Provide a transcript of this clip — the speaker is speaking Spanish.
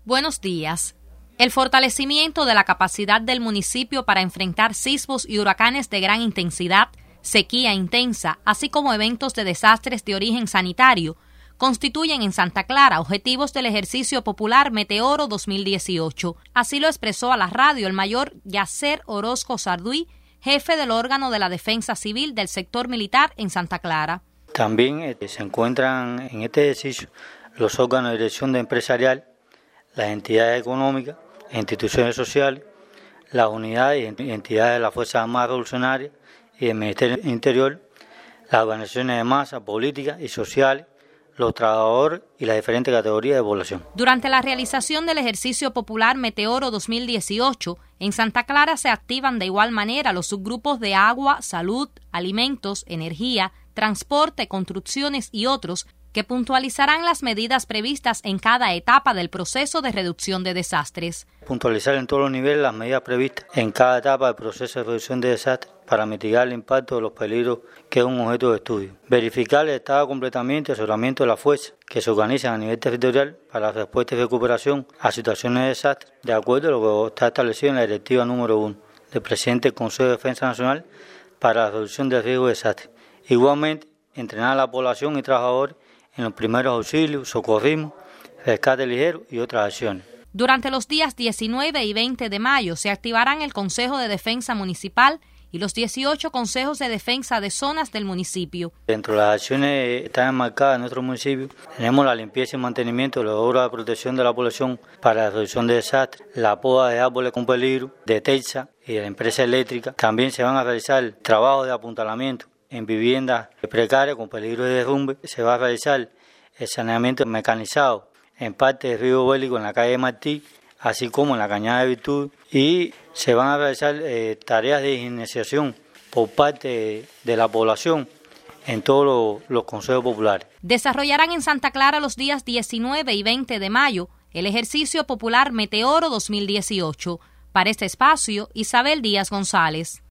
Buenos días. El fortalecimiento de la capacidad del municipio para enfrentar sismos y huracanes de gran intensidad, sequía intensa, así como eventos de desastres de origen sanitario, constituyen en Santa Clara objetivos del ejercicio popular Meteoro 2018. Así lo expresó a la radio el mayor Yacer Orozco Sarduy, jefe del órgano de la Defensa Civil del sector militar en Santa Clara. También se encuentran en este ejercicio los órganos de dirección empresarial, las entidades económicas, instituciones sociales, las unidades y entidades de las Fuerzas Armadas Revolucionarias y del Ministerio Interior, las organizaciones de masa, políticas y sociales, los trabajadores y las diferentes categorías de población. Durante la realización del ejercicio popular Meteoro 2018, en Santa Clara se activan de igual manera los subgrupos de agua, salud, alimentos, energía, transporte, construcciones y otros, que puntualizarán las medidas previstas en cada etapa del proceso de reducción de desastres. Puntualizar en todos los niveles las medidas previstas en cada etapa del proceso de reducción de desastres para mitigar el impacto de los peligros que es un objeto de estudio. Verificar el estado de completamiento y asesoramiento de las fuerzas que se organizan a nivel territorial para la respuesta y recuperación a situaciones de desastre, de acuerdo a lo que está establecido en la directiva número 1 del presidente del Consejo de Defensa Nacional para la reducción del riesgo de desastre. Igualmente, entrenar a la población y trabajadores en los primeros auxilios, socorrismo, rescate ligero y otras acciones. Durante los días 19 y 20 de mayo se activarán el Consejo de Defensa Municipal y los 18 consejos de defensa de zonas del municipio. Dentro de las acciones que están enmarcadas en nuestro municipio, tenemos la limpieza y mantenimiento de las obras de protección de la población para la reducción de desastres, la poda de árboles con peligro, de TELSA y de la empresa eléctrica. También se van a realizar trabajos de apuntalamiento en viviendas precarias con peligro de derrumbe. Se va a realizar el saneamiento mecanizado en parte del río Bélico en la calle Martí, así como en la Cañada de Virtud, y se van a realizar tareas de higienización por parte de la población en todos los consejos populares. Desarrollarán en Santa Clara los días 19 y 20 de mayo el ejercicio popular Meteoro 2018. Para este espacio, Isabel Díaz González.